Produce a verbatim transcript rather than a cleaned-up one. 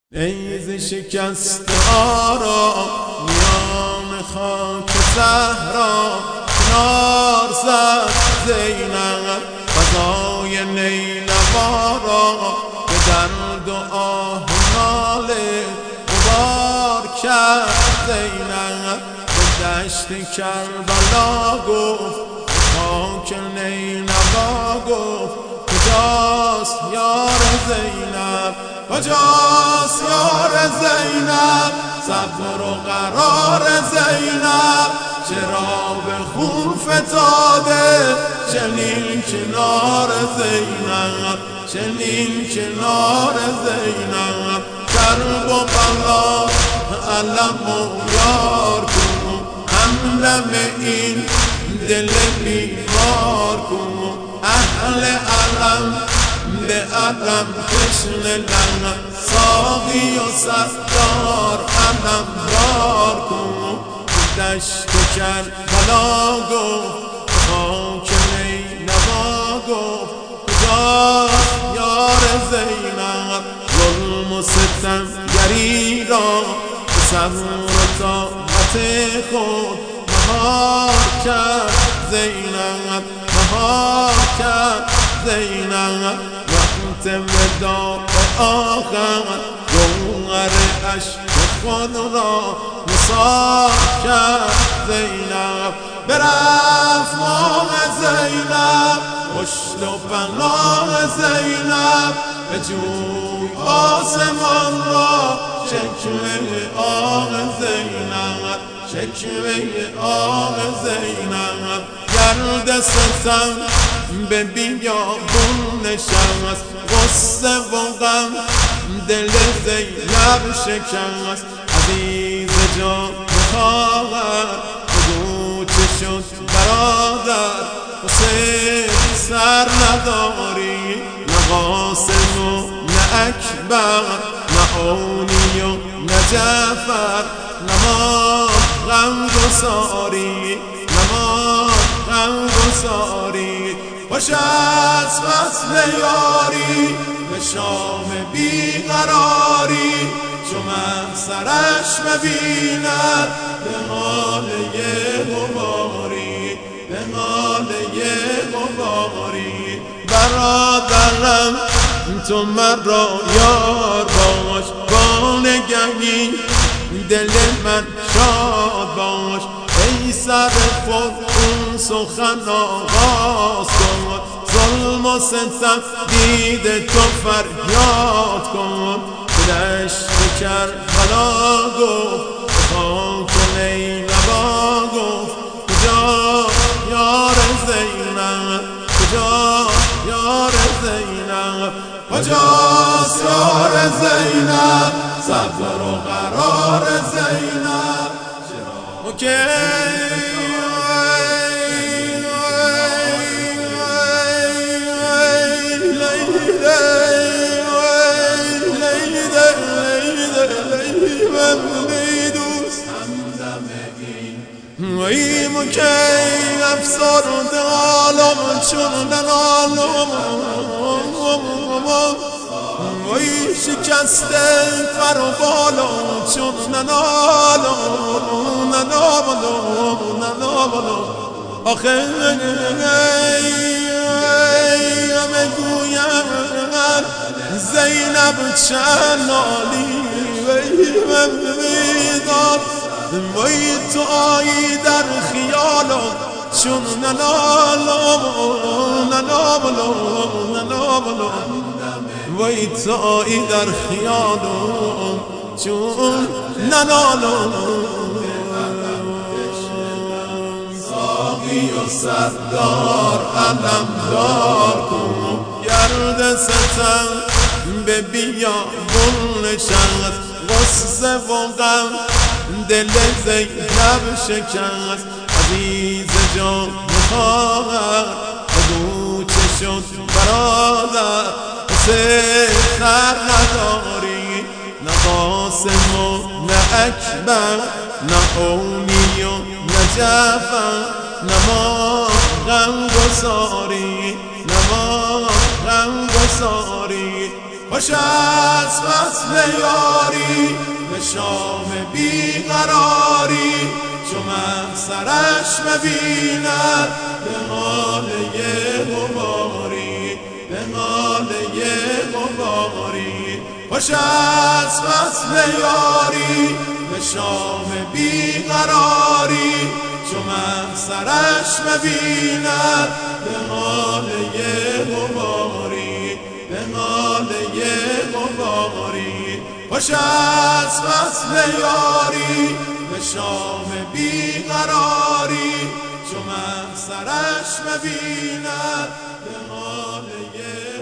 نیز شکست آرام میان خاک صحرا کنار زد زینب فضای نیلوارا به درد و آه و ناله غبار کرد زینب به دشت کربلا گفت خاک نیلوا گفت کجاست یار زینب کجاست یار زینب صبر و قرار زینب چرا به خون فتاده چنین کنار زینب چنین کنار زینب کرب و بلا علم و یار کن همدم این دل بیمار کن اهل علم به علم تشنه لنم ساقی و ستار علم دار کن دشت کربلا گفت خاک نیلوا گفت کجاست یار زینب ظلم و ستم گری را به صبر و طاقت خود مهار کرد زینب مهار کرد زینب وقت وداع و آخر جوهر عشق خود را نثار کرد زینب برفت ماه زینب پشت و پناه زینب به جوی آسمان را شکوه آه زینب شکوه آه زینب گرد ستم به بیابون نشست غصه و غم دل زینب شکست عزیز جان خواهر بگو چه شد برادر حسین سر نداری نه قاسم و نه اکبر نه عونی و نه جعفر نما غم گساری نما غم گساری باش از فصل یاری به شام بیقراری چو من سرش ببیند به حاله غباری به حاله غباری برادرم تو مرا یار باش با نگهی دل من شاد باش ای سر اون سخن آغاز کن ظلم و ستم دید تو فریاد کن دشت کربلا گفت خاک نیلوا گفت کجا یار زینب کجا یار زینب کجاست یار زینب صبر و قرار زینب اوکی وی مکی افسرد عالم چون ننالم وی شکسته پر و بالم چون ننالم ننالم ننالم آخه بگویم زینب چند نالی وی بمیداد وی تو آیی در خیالم چون ننالم ننالم ننالم وی تو آیی در خیالم چون ننالم ساقی و سردار علم دار کن گرد ستم به بیابون نشست غصه و غم دل زینب شکست عزیز جان خواهر بگو چه شد برادر حسین سر نداری نه قاسم و نه اکبر نه عونی و نه جعفر نما غم گساری نما غم گساری خوش از وصل یاری به شام بیقراری، چو من سرش ببیند به حاله غباری، به حاله غباری. خوش از وصل یاری به شام بیقراری، چو من سرش ببیند به حاله غباری، به حاله غباری. خوش از وصل یاری به شام بیقراری، چو من سرش ببیند به حاله